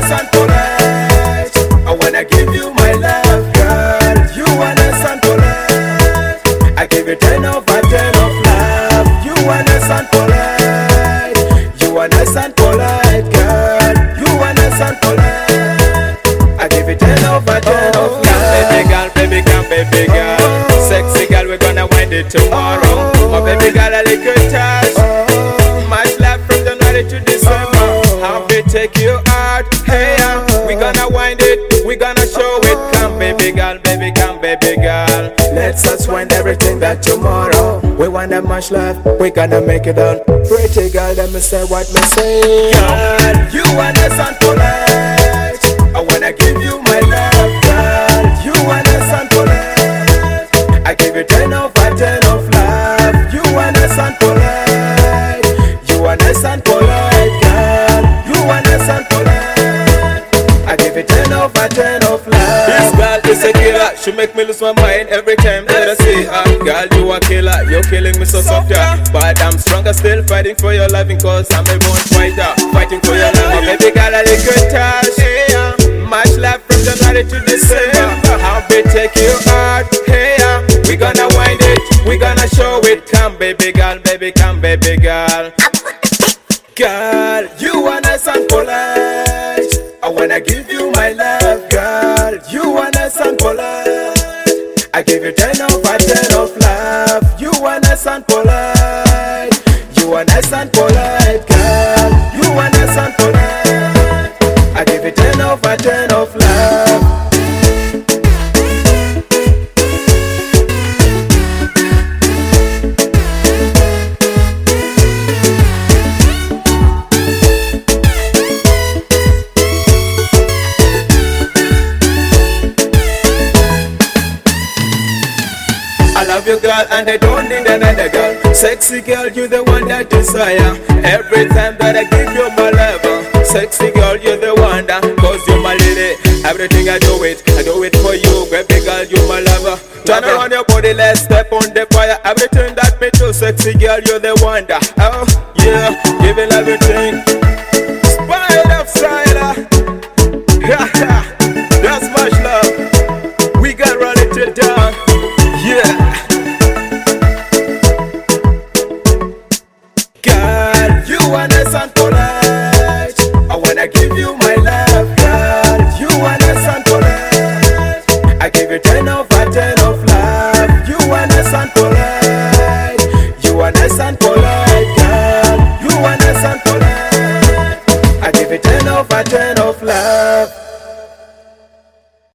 nice and polite. I wanna give you my love, girl. You are nice and polite. I give you 10 over 10 of love. You are nice and polite. You are nice and polite, girl. You are nice and polite. I give you 10 over 10 of love. Baby girl, baby girl, baby girl. Sexy girl, we're gonna wind it tomorrow. Oh baby girl, a little touch. Much love from January to December. How we take you out, hey we gonna wind it, we gonna show it. Come baby girl, baby come baby girl. Let's us wind everything back tomorrow. We want that much love, we gonna make it done. Pretty girl, let me say what me say. Girl, you are nice and polite. I wanna give you my love, girl. You are nice and polite. I give you 10 over 10 of love. You are nice and polite. You are nice and polite, girl. You are nice and polite. I give you 10 over 10 of love. This girl is a killer, she make me lose my mind every time that I see her. Girl, you a killer, you're killing me so soft, yeah. But I'm stronger still, fighting for your loving, cause I'm a born fighter, fighting for your love. Oh, baby girl, I like your touch, yeah. Much love from January to December. How we take you out, hey we gonna wind it, we gonna show it. Come baby girl, baby come baby girl. Girl, you are nice and polite. I wanna give you my love, girl. You are nice and polite. I give you 10 over 10 of love. You are nice and polite. You are nice and polite, girl. You are nice and polite. I give you 10 over 10 of love. I love you girl and I don't need another girl. Sexy girl, you the one that desire. Every time that I give you my love, sexy girl, you're the one that, cause you're my lady. Everything I do it for you. Baby girl, you're my lover. Turn around your body, let's step on the fire. Everything that me do, sexy girl, you're the one that, oh yeah, giving everything. Spine of Siler. That's much love. We got run it till down. Yeah. Girl, you are nice and polite. I wanna give you my love, girl. You are nice and polite. I give you 10 over 10 of love. You are nice and polite. You are nice and polite, girl. You are nice and polite. I give you 10 over 10 of love.